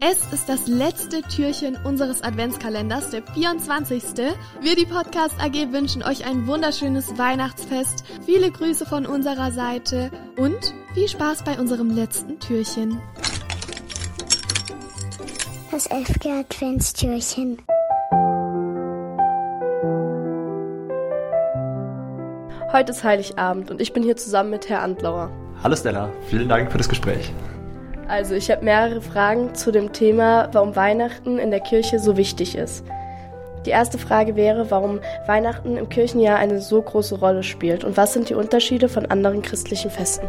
Es ist das letzte Türchen unseres Adventskalenders, der 24. Wir, die Podcast AG, wünschen euch ein wunderschönes Weihnachtsfest, viele Grüße von unserer Seite und viel Spaß bei unserem letzten Türchen. Das FG Adventstürchen. Heute ist Heiligabend und ich bin hier zusammen mit Herr Antlauer. Hallo Stella, vielen Dank für das Gespräch. Also ich habe mehrere Fragen zu dem Thema, warum Weihnachten in der Kirche so wichtig ist. Die erste Frage wäre, warum Weihnachten im Kirchenjahr eine so große Rolle spielt und was sind die Unterschiede von anderen christlichen Festen?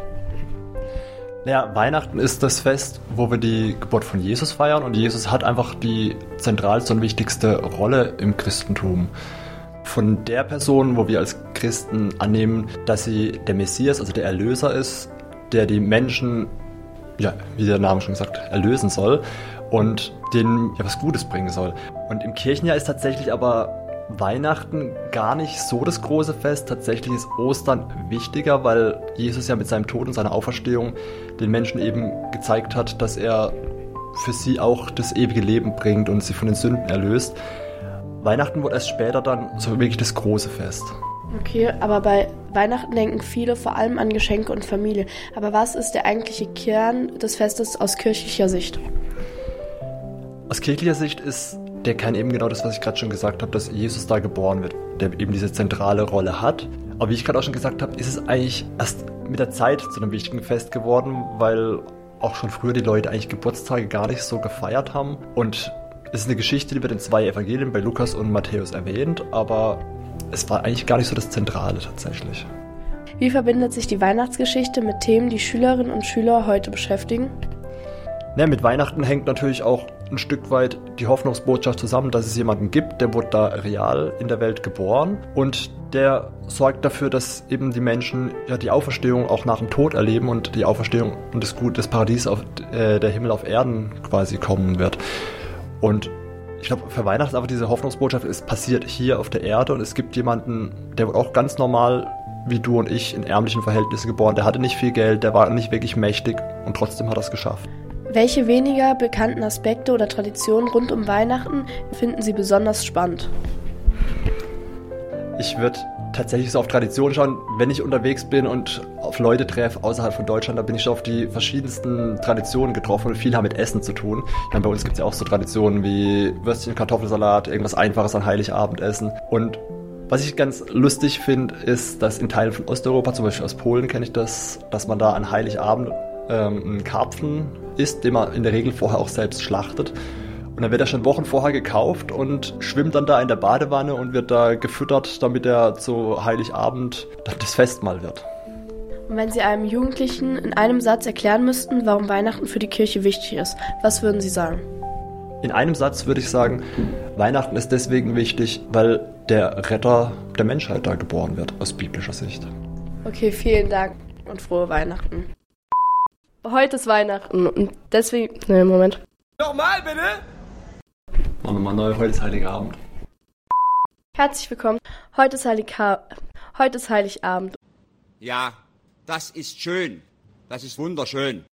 Naja, Weihnachten ist das Fest, wo wir die Geburt von Jesus feiern und Jesus hat einfach die zentralste und wichtigste Rolle im Christentum. Von der Person, wo wir als Christen annehmen, dass sie der Messias, also der Erlöser ist, der die Menschen, ja, wie der Name schon gesagt, erlösen soll und denen ja was Gutes bringen soll. Und im Kirchenjahr ist tatsächlich aber Weihnachten gar nicht so das große Fest. Tatsächlich ist Ostern wichtiger, weil Jesus ja mit seinem Tod und seiner Auferstehung den Menschen eben gezeigt hat, dass er für sie auch das ewige Leben bringt und sie von den Sünden erlöst. Weihnachten wird erst später dann so wirklich das große Fest. Okay, aber bei Weihnachten denken viele vor allem an Geschenke und Familie. Aber was ist der eigentliche Kern des Festes aus kirchlicher Sicht? Aus kirchlicher Sicht ist der Kern eben genau das, was ich gerade schon gesagt habe, dass Jesus da geboren wird, der eben diese zentrale Rolle hat. Aber wie ich gerade auch schon gesagt habe, ist es eigentlich erst mit der Zeit zu einem wichtigen Fest geworden, weil auch schon früher die Leute eigentlich Geburtstage gar nicht so gefeiert haben. Und es ist eine Geschichte, die wird in 2 Evangelien bei Lukas und Matthäus erwähnt, aber es war eigentlich gar nicht so das Zentrale tatsächlich. Wie verbindet sich die Weihnachtsgeschichte mit Themen, die Schülerinnen und Schüler heute beschäftigen? Ja, mit Weihnachten hängt natürlich auch ein Stück weit die Hoffnungsbotschaft zusammen, dass es jemanden gibt, der wurde da real in der Welt geboren und der sorgt dafür, dass eben die Menschen ja die Auferstehung auch nach dem Tod erleben und die Auferstehung und das Paradies, der Himmel auf Erden quasi kommen wird. Und ich glaube, für Weihnachten einfach diese Hoffnungsbotschaft, es passiert hier auf der Erde und es gibt jemanden, der wird auch ganz normal wie du und ich in ärmlichen Verhältnissen geboren. Der hatte nicht viel Geld, der war nicht wirklich mächtig und trotzdem hat er es geschafft. Welche weniger bekannten Aspekte oder Traditionen rund um Weihnachten finden Sie besonders spannend? Ich würde tatsächlich so auf Tradition schauen, wenn ich unterwegs bin und auf Leute treffe außerhalb von Deutschland, da bin ich schon auf die verschiedensten Traditionen getroffen und viel haben mit Essen zu tun. Ich meine, bei uns gibt es ja auch so Traditionen wie Würstchen, Kartoffelsalat, irgendwas Einfaches an Heiligabend essen. Und was ich ganz lustig finde, ist, dass in Teilen von Osteuropa, zum Beispiel aus Polen kenne ich das, dass man da an Heiligabend einen Karpfen isst, den man in der Regel vorher auch selbst schlachtet. Und dann wird er schon Wochen vorher gekauft und schwimmt dann da in der Badewanne und wird da gefüttert, damit er zu Heiligabend dann das Festmahl wird. Und wenn Sie einem Jugendlichen in einem Satz erklären müssten, warum Weihnachten für die Kirche wichtig ist, was würden Sie sagen? In einem Satz würde ich sagen, Weihnachten ist deswegen wichtig, weil der Retter der Menschheit da geboren wird, aus biblischer Sicht. Okay, vielen Dank und frohe Weihnachten. Heute ist Weihnachten und deswegen... Ne, Moment. Nochmal bitte! Machen wir mal neu, heute ist Heiligabend. Herzlich willkommen. Heute ist Heiligabend. Ja, das ist schön. Das ist wunderschön.